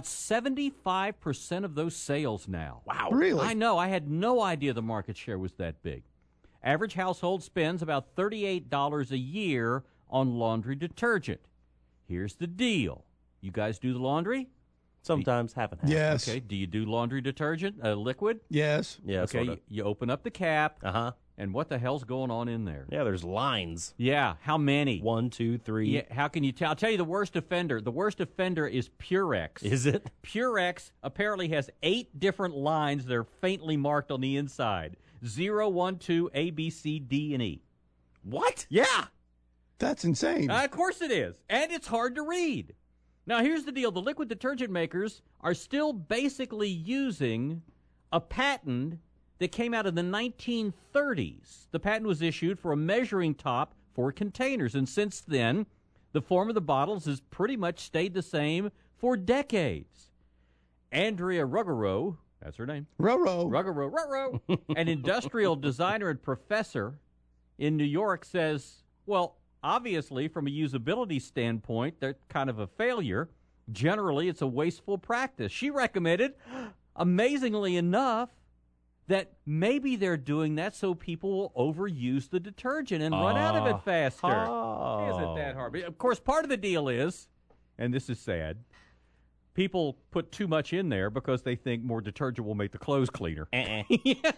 75% of those sales now. Wow. Really? I know. I had no idea the market share was that big. Average household spends about $38 a year on laundry detergent. Here's the deal. You guys do the laundry? Sometimes half and half. Yes. Okay. Do you do laundry detergent, liquid? Yes. Yeah, Okay. sorta. You open up the cap. Uh-huh. And what the hell's going on in there? Yeah, there's lines. Yeah. How many? 1, 2, 3. Yeah, how can you tell? I'll tell you the worst offender. The worst offender is Purex. Is it? Purex apparently has 8 different lines that are faintly marked on the inside. 0, 1, 2, A, B, C, D, and E. What? Yeah. That's insane. Of course it is. And it's hard to read. Now, here's the deal. The liquid detergent makers are still basically using a patent that came out in the 1930s. The patent was issued for a measuring top for containers. And since then, the form of the bottles has pretty much stayed the same for decades. Andrea Ruggiero, that's her name. Ruggiero, an industrial designer and professor in New York, says, well, obviously, from a usability standpoint, they're kind of a failure. Generally, it's a wasteful practice. She recommended, amazingly enough, that maybe they're doing that so people will overuse the detergent and run out of it faster. Isn't that hard? But of course, part of the deal is, and this is sad, people put too much in there because they think more detergent will make the clothes cleaner. Yeah.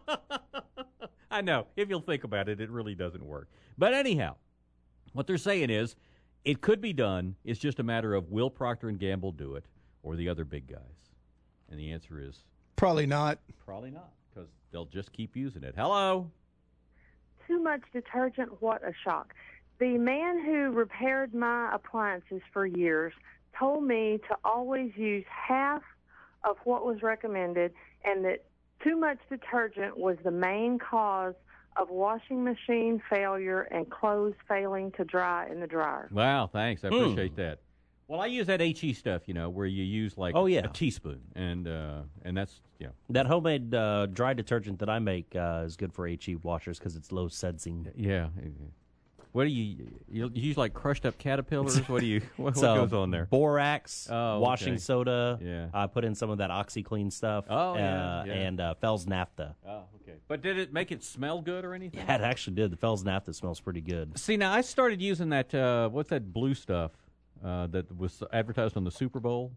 I know. If you'll think about it, it really doesn't work. But anyhow, what they're saying is it could be done. It's just a matter of will Procter & Gamble do it or the other big guys? And the answer is probably not. Probably not, because they'll just keep using it. Hello? Too much detergent, what a shock. The man who repaired my appliances for years told me to always use half of what was recommended, and that too much detergent was the main cause of washing machine failure and clothes failing to dry in the dryer. Wow, thanks. I appreciate that. Well, I use that HE stuff, where you use a teaspoon, and that's That homemade dry detergent that I make is good for HE washers because it's low sudsing. Yeah. What do you use, like crushed up caterpillars? What do you what goes on there? Borax, Oh, washing okay. soda. Yeah. I put in some of that OxyClean stuff. Oh, yeah. And Fells Naphtha. Oh, okay. But did it make it smell good or anything? Yeah, it actually did. The Fells Naphtha smells pretty good. See, now I started using that. What's that blue stuff that was advertised on the Super Bowl?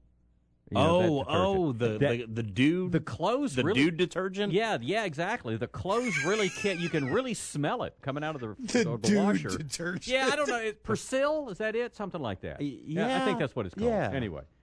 The dude, the clothes, the really, dude detergent. Yeah, exactly. The clothes really can't. You can really smell it coming out of the dude washer. detergent. Yeah, I don't know. Persil, is that it? Something like that. Yeah, I think that's what it's called. Yeah. Anyway,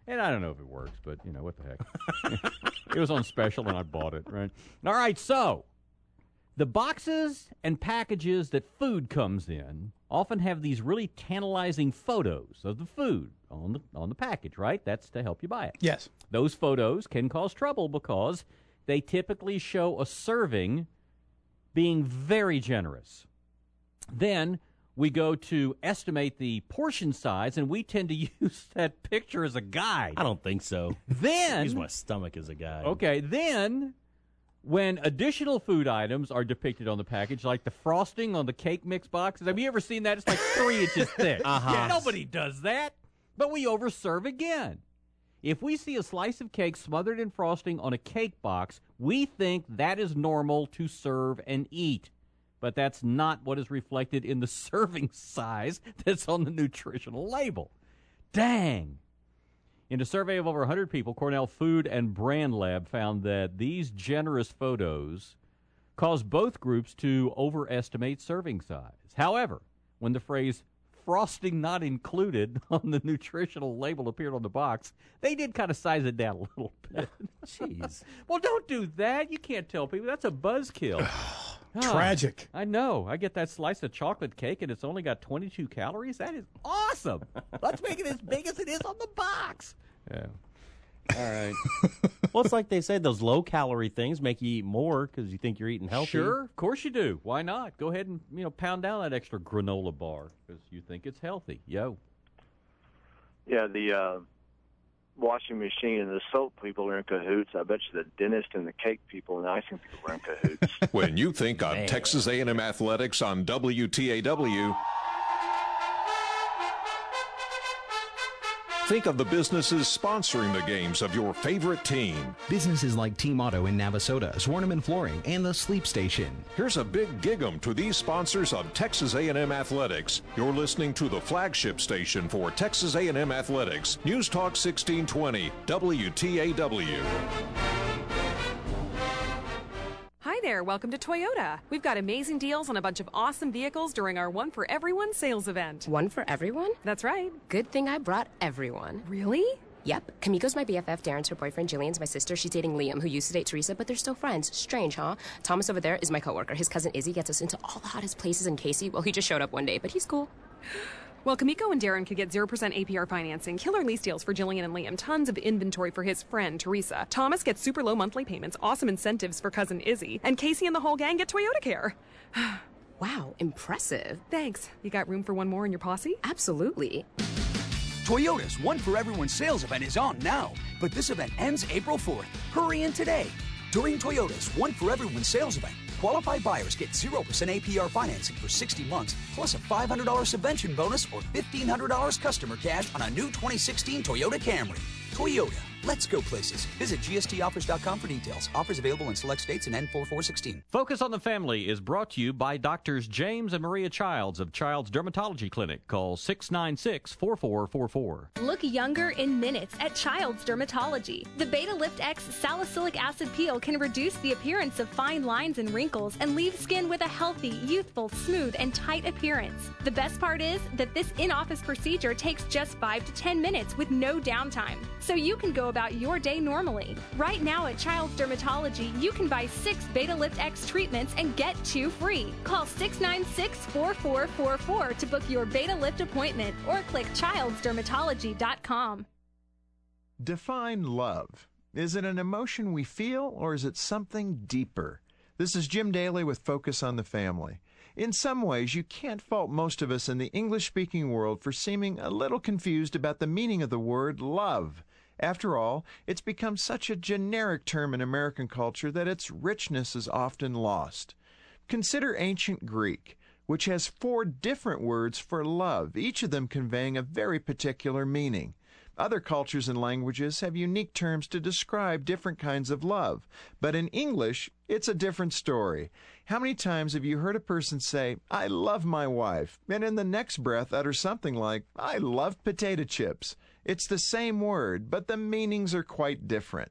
And I don't know if it works, but, what the heck. It was on special, and I bought it, right? All right, so the boxes and packages that food comes in often have these really tantalizing photos of the food on the package, right? That's to help you buy it. Yes. Those photos can cause trouble because they typically show a serving being very generous. Then we go to estimate the portion size, and we tend to use that picture as a guide. I don't think so. Then use my stomach as a guide. Okay, then when additional food items are depicted on the package, like the frosting on the cake mix boxes, have you ever seen that? It's like 3 inches thick. Uh-huh. Nobody does that, but we overserve again. If we see a slice of cake smothered in frosting on a cake box, we think that is normal to serve and eat. But that's not what is reflected in the serving size that's on the nutritional label. Dang. In a survey of over 100 people, Cornell Food and Brand Lab found that these generous photos cause both groups to overestimate serving size. However, when the phrase frosting not included on the nutritional label appeared on the box, they did kind of size it down a little bit. Jeez. Well, don't do that. You can't tell people. That's a buzzkill. Tragic. I know. I get that slice of chocolate cake, and it's only got 22 calories. That is awesome. Let's make it as big as it is on the box. Yeah. All right. Well, it's like they say, those low-calorie things make you eat more because you think you're eating healthy. Sure. Of course you do. Why not? Go ahead and, pound down that extra granola bar because you think it's healthy. Yo. Yeah, the washing machine and the soap people are in cahoots. I bet you the dentist and the cake people and the icing people are in cahoots. When you think of Texas A&M Athletics on WTAW, think of the businesses sponsoring the games of your favorite team. Businesses like Team Auto in Navasota, Swarneman Flooring, and the Sleep Station. Here's a big gig-em to these sponsors of Texas A&M Athletics. You're listening to the flagship station for Texas A&M Athletics. News Talk 1620, WTAW. Hi there, welcome to Toyota. We've got amazing deals on a bunch of awesome vehicles during our One for Everyone sales event. One for everyone? That's right. Good thing I brought everyone. Really? Yep. Kamiko's my BFF, Darren's her boyfriend, Jillian's my sister, she's dating Liam, who used to date Teresa, but they're still friends. Strange, huh? Thomas over there is my coworker. His cousin Izzy gets us into all the hottest places, and Casey, well, he just showed up one day, but he's cool. Well, Kamiko and Darren could get 0% APR financing, killer lease deals for Jillian and Liam, tons of inventory for his friend, Teresa. Thomas gets super low monthly payments, awesome incentives for cousin Izzy, and Casey and the whole gang get Toyota Care. Wow, impressive. Thanks. You got room for one more in your posse? Absolutely. Toyota's One for Everyone sales event is on now, but this event ends April 4th. Hurry in today. During Toyota's One for Everyone sales event, qualified buyers get 0% APR financing for 60 months, plus a $500 subvention bonus or $1,500 customer cash on a new 2016 Toyota Camry. Toyota, let's go places. Visit gstoffers.com for details. Offers available in select states and N4416. Focus on the Family is brought to you by Doctors James and Maria Childs of Child's Dermatology Clinic. Call 696-4444. Look younger in minutes at Child's Dermatology. The Beta Lift X salicylic acid peel can reduce the appearance of fine lines and wrinkles and leave skin with a healthy, youthful, smooth, and tight appearance. The best part is that this in-office procedure takes just 5 to 10 minutes with no downtime, so you can go about your day normally. Right now at Child's Dermatology, you can buy 6 Beta Lift X treatments and get 2 free. Call 696-4444 to book your Beta Lift appointment or click childsdermatology.com. Define love. Is it an emotion we feel, or is it something deeper? This is Jim Daly with Focus on the Family. In some ways, you can't fault most of us in the English-speaking world for seeming a little confused about the meaning of the word love. After all, it's become such a generic term in American culture that its richness is often lost. Consider ancient Greek, which has 4 different words for love, each of them conveying a very particular meaning. Other cultures and languages have unique terms to describe different kinds of love, but in English, it's a different story. How many times have you heard a person say, "I love my wife," and in the next breath utter something like, "I love potato chips"? It's the same word, but the meanings are quite different.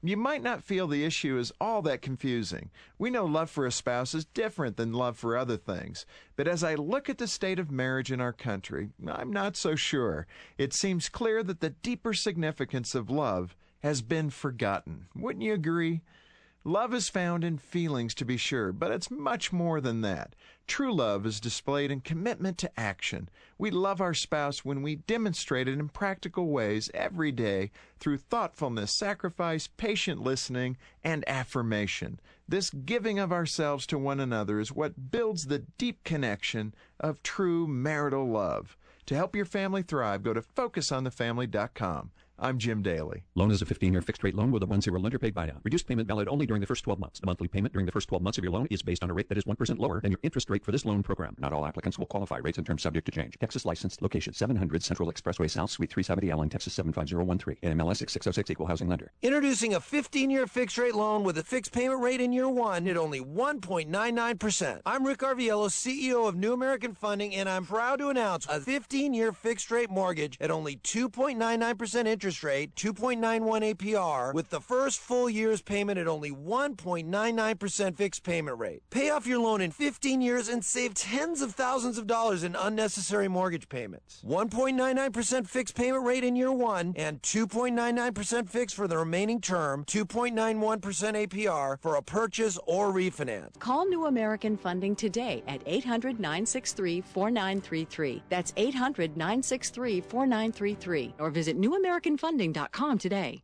You might not feel the issue is all that confusing. We know love for a spouse is different than love for other things. But as I look at the state of marriage in our country, I'm not so sure. It seems clear that the deeper significance of love has been forgotten. Wouldn't you agree? Love is found in feelings, to be sure, but it's much more than that. True love is displayed in commitment to action. We love our spouse when we demonstrate it in practical ways every day through thoughtfulness, sacrifice, patient listening, and affirmation. This giving of ourselves to one another is what builds the deep connection of true marital love. To help your family thrive, go to FocusOnTheFamily.com. I'm Jim Daly. Loan is a 15-year fixed-rate loan with a 1-0 lender paid buy-down. Reduced payment valid only during the first 12 months. The monthly payment during the first 12 months of your loan is based on a rate that is 1% lower than your interest rate for this loan program. Not all applicants will qualify. Rates and terms subject to change. Texas licensed. Location 700 Central Expressway South, Suite 370, Allen, Texas 75013. NMLS 6606, Equal Housing Lender. Introducing a 15-year fixed-rate loan with a fixed payment rate in year one at only 1.99%. I'm Rick Arviello, CEO of New American Funding, and I'm proud to announce a 15-year fixed-rate mortgage at only 2.99% interest rate, 2.91 APR, with the first full year's payment at only 1.99% fixed payment rate. Pay off your loan in 15 years and save tens of thousands of dollars in unnecessary mortgage payments. 1.99% fixed payment rate in year one and 2.99% fixed for the remaining term, 2.91% APR for a purchase or refinance. Call New American Funding today at 800-963-4933. That's 800-963-4933. Or visit newamericanfunding.com today.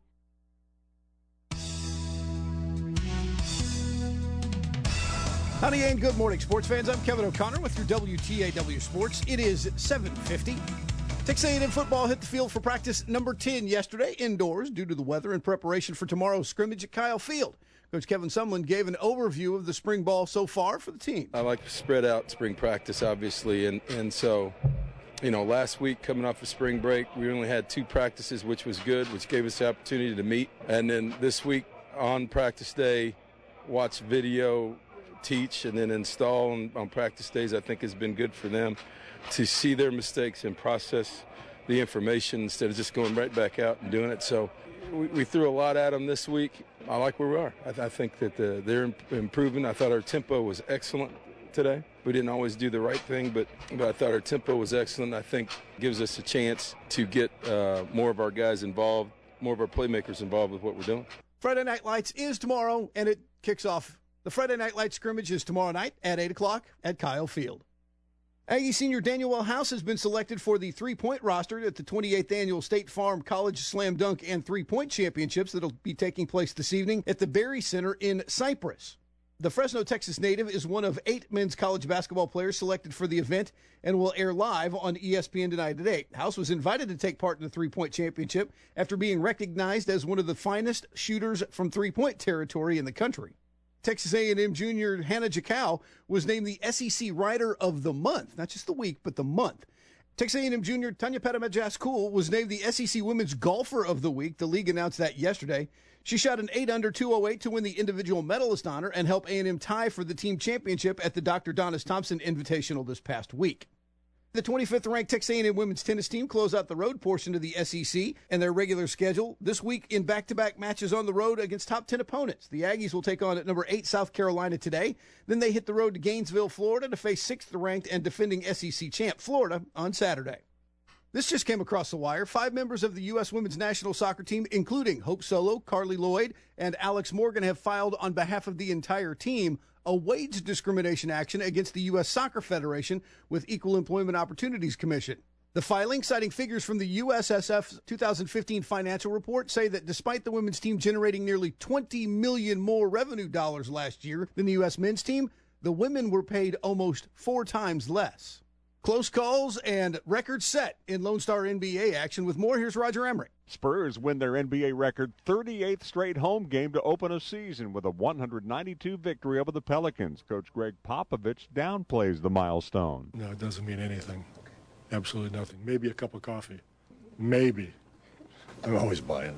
Honey, and good morning, sports fans. I'm Kevin O'Connor with your WTAW Sports. It is 7:50. Texas A&M football hit the field for practice number 10 yesterday indoors due to the weather in preparation for tomorrow's scrimmage at Kyle Field. Coach Kevin Sumlin gave an overview of the spring ball so far for the team. I like to spread out spring practice, obviously, and so, you know, last week coming off of spring break, we only had 2 practices, which was good, which gave us the opportunity to meet. And then this week on practice day, watch video, teach, and then install on practice days, I think has been good for them to see their mistakes and process the information instead of just going right back out and doing it. So we threw a lot at them this week. I like where we are. I think that they're improving. I thought our tempo was excellent today. We didn't always do the right thing, but I thought our tempo was excellent. I think gives us a chance to get more of our guys involved, more of our playmakers involved with what we're doing. Friday Night Lights is tomorrow, and it kicks off. The Friday Night Light scrimmage is tomorrow night at 8 o'clock at Kyle Field. Aggie senior Daniel Wellhouse has been selected for the three-point roster at the 28th Annual State Farm College Slam Dunk and Three-Point Championships that will be taking place this evening at the Berry Center in Cypress. The Fresno, Texas native is one of 8 men's college basketball players selected for the event and will air live on ESPN tonight at 8. House was invited to take part in the three-point championship after being recognized as one of the finest shooters from three-point territory in the country. Texas A&M junior Hannah Jacow was named the SEC Rider of the Month, not just the week, but the month. Texas A&M junior Tanya Petamajaskul was named the SEC Women's Golfer of the Week. The league announced that yesterday. She shot an 8-under 208 to win the individual medalist honor and help A&M tie for the team championship at the Dr. Donis Thompson Invitational this past week. The 25th-ranked Texas A&M women's tennis team close out the road portion of the SEC and their regular schedule this week in back-to-back matches on the road against top 10 opponents. The Aggies will take on at number 8 South Carolina today. Then they hit the road to Gainesville, Florida to face 6th-ranked and defending SEC champ Florida on Saturday. This just came across the wire. 5 members of the U.S. women's national soccer team, including Hope Solo, Carly Lloyd, and Alex Morgan, have filed on behalf of the entire team a wage discrimination action against the U.S. Soccer Federation with Equal Employment Opportunities Commission. The filing, citing figures from the USSF's 2015 financial report, say that despite the women's team generating nearly $20 million more revenue dollars last year than the U.S. men's team, the women were paid almost 4 times less. Close calls and records set in Lone Star NBA action. With more, here's Roger Emmerich. Spurs win their NBA record 38th straight home game to open a season with a 192 victory over the Pelicans. Coach Greg Popovich downplays the milestone. No, it doesn't mean anything. Absolutely nothing. Maybe a cup of coffee. Maybe. I'm always buying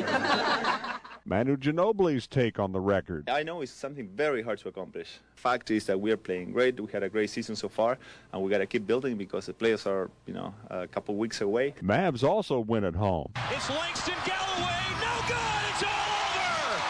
that. Manu Ginobili's take on the record. I know it's something very hard to accomplish. Fact is that we are playing great. We had a great season so far, and we got to keep building because the playoffs are, a couple weeks away. Mavs also win at home. It's Langston Galloway. No good. It's all over.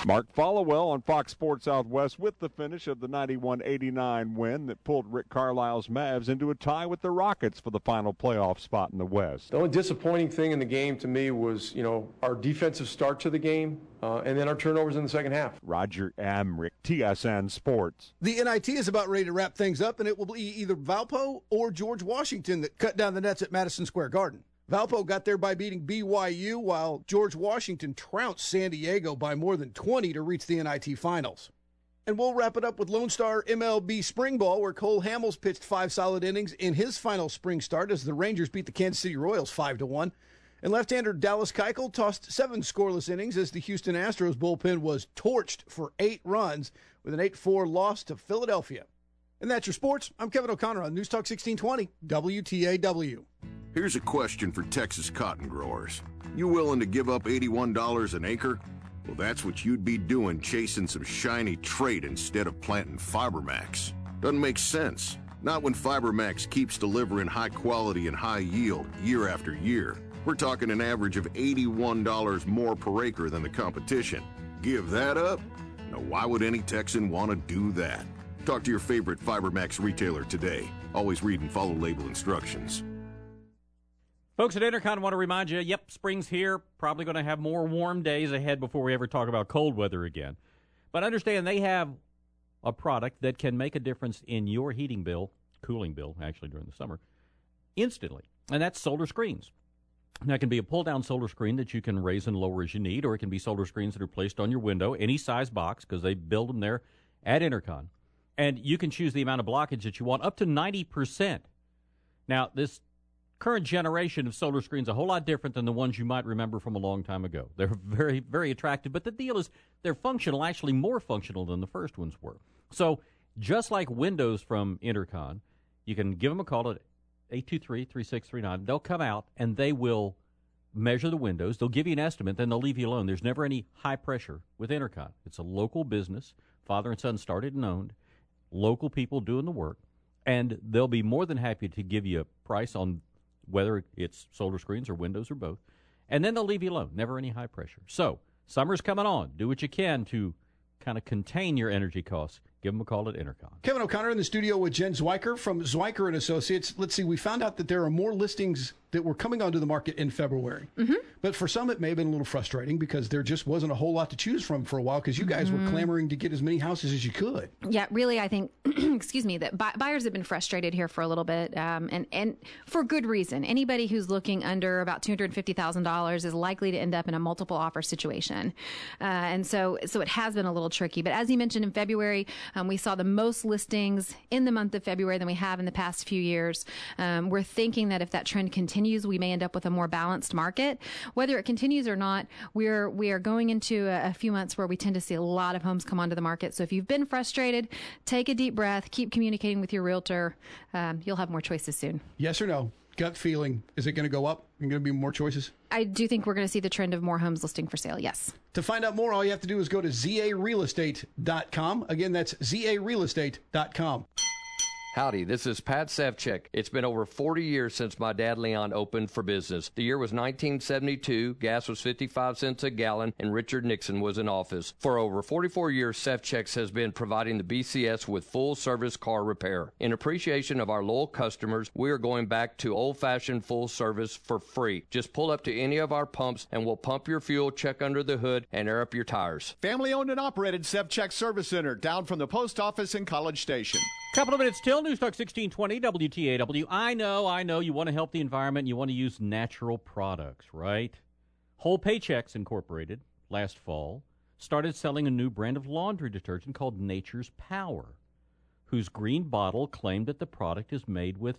Mark Followell on Fox Sports Southwest with the finish of the 91-89 win that pulled Rick Carlisle's Mavs into a tie with the Rockets for the final playoff spot in the West. The only disappointing thing in the game to me was, our defensive start to the game and then our turnovers in the second half. Roger Amrick, TSN Sports. The NIT is about ready to wrap things up, and it will be either Valpo or George Washington that cut down the nets at Madison Square Garden. Valpo got there by beating BYU, while George Washington trounced San Diego by more than 20 to reach the NIT Finals. And we'll wrap it up with Lone Star MLB Spring Ball, where Cole Hamels pitched 5 solid innings in his final spring start as the Rangers beat the Kansas City Royals 5-1. And left-hander Dallas Keuchel tossed 7 scoreless innings as the Houston Astros bullpen was torched for 8 runs with an 8-4 loss to Philadelphia. And that's your sports. I'm Kevin O'Connor on News Talk 1620, WTAW. Here's a question for Texas cotton growers. You willing to give up $81 an acre? Well, that's what you'd be doing chasing some shiny trait instead of planting FiberMax. Doesn't make sense. Not when FiberMax keeps delivering high quality and high yield year after year. We're talking an average of $81 more per acre than the competition. Give that up? Now, why would any Texan want to do that? Talk to your favorite FiberMax retailer today. Always read and follow label instructions. Folks at Intercon want to remind you, yep, spring's here. Probably going to have more warm days ahead before we ever talk about cold weather again. But understand they have a product that can make a difference in your heating bill, cooling bill, actually, during the summer, instantly. And that's solar screens. Now, it can be a pull-down solar screen that you can raise and lower as you need, or it can be solar screens that are placed on your window, any size box, because they build them there at Intercon. And you can choose the amount of blockage that you want, up to 90%. Now, this current generation of solar screens a whole lot different than the ones you might remember from a long time ago. They're very, very attractive, but the deal is they're functional, actually more functional than the first ones were. So just like windows from Intercon, you can give them a call at 823-3639. They'll come out and they will measure the windows. They'll give you an estimate, then they'll leave you alone. There's never any high pressure with Intercon. It's a local business. Father and son started and owned. Local people doing the work. And they'll be more than happy to give you a price on whether it's solar screens or windows or both. And then they'll leave you alone. Never any high pressure. So, summer's coming on. Do what you can to kind of contain your energy costs. Give them a call at Intercon. Kevin O'Connor in the studio with Jen Zwiker from Zwiker & Associates. Let's see, we found out that there are more listings that were coming onto the market in February. Mm-hmm. But for some, it may have been a little frustrating because there just wasn't a whole lot to choose from for a while because you guys were clamoring to get as many houses as you could. Yeah, really, I think, excuse me, that buyers have been frustrated here for a little bit, and for good reason. Anybody who's looking under about $250,000 is likely to end up in a multiple offer situation. And so it has been a little tricky. But as you mentioned, in February, we saw the most listings in the month of February than we have in the past few years. We're thinking that if that trend continues, we may end up with a more balanced market. Whether it continues or not, we are going into a few months where we tend to see a lot of homes come onto the market. So if you've been frustrated, take a deep breath, keep communicating with your realtor. You'll have more choices soon. Yes or no? Gut feeling, is it going to go up? Are going to be more choices? I do think we're going to see the trend of more homes listing for sale, yes. To find out more, all you have to do is go to zarealestate.com. Again, that's zarealestate.com. Howdy, this is Pat Sevchik. It's been over 40 years since my dad Leon opened for business. The year was 1972, gas was 55 cents a gallon, and Richard Nixon was in office. For over 44 years, Sevchik's has been providing the BCS with full-service car repair. In appreciation of our loyal customers, we are going back to old-fashioned full service for free. Just pull up to any of our pumps, and we'll pump your fuel, check under the hood, and air up your tires. Family-owned and operated Sevchik Service Center, down from the post office in College Station. Couple of minutes till, News Talk 1620, WTAW. I know, you want to help the environment, you want to use natural products, right? Whole Paychecks Incorporated, last fall, started selling a new brand of laundry detergent called Nature's Power, whose green bottle claimed that the product is made with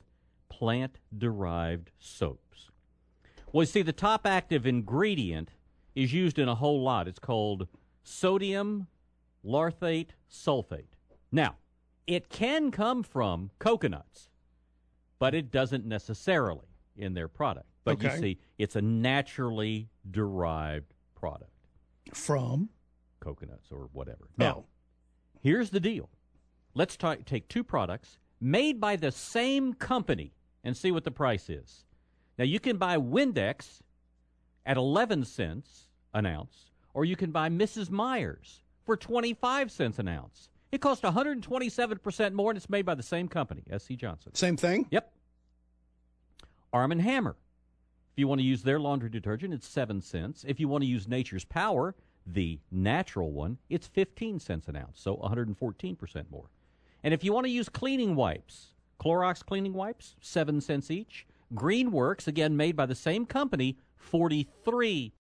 plant-derived soaps. Well, you see, the top active ingredient is used in a whole lot. It's called sodium lauryl sulfate. Now, it can come from coconuts, but it doesn't necessarily in their product. But you see, it's a naturally derived product. From? Coconuts or whatever. Now, here's the deal. Let's take two products made by the same company and see what the price is. Now, you can buy Windex at 11 cents an ounce, Or you can buy Mrs. Myers for 25 cents an ounce. It costs 127% more, and it's made by the same company, S.C. Johnson. Same thing? Yep. Arm & Hammer. If you want to use their laundry detergent, it's 7 cents. If you want to use Nature's Power, the natural one, it's 15 cents an ounce, so 114% more. And if you want to use cleaning wipes, Clorox cleaning wipes, 7 cents each. Greenworks, again made by the same company, 43%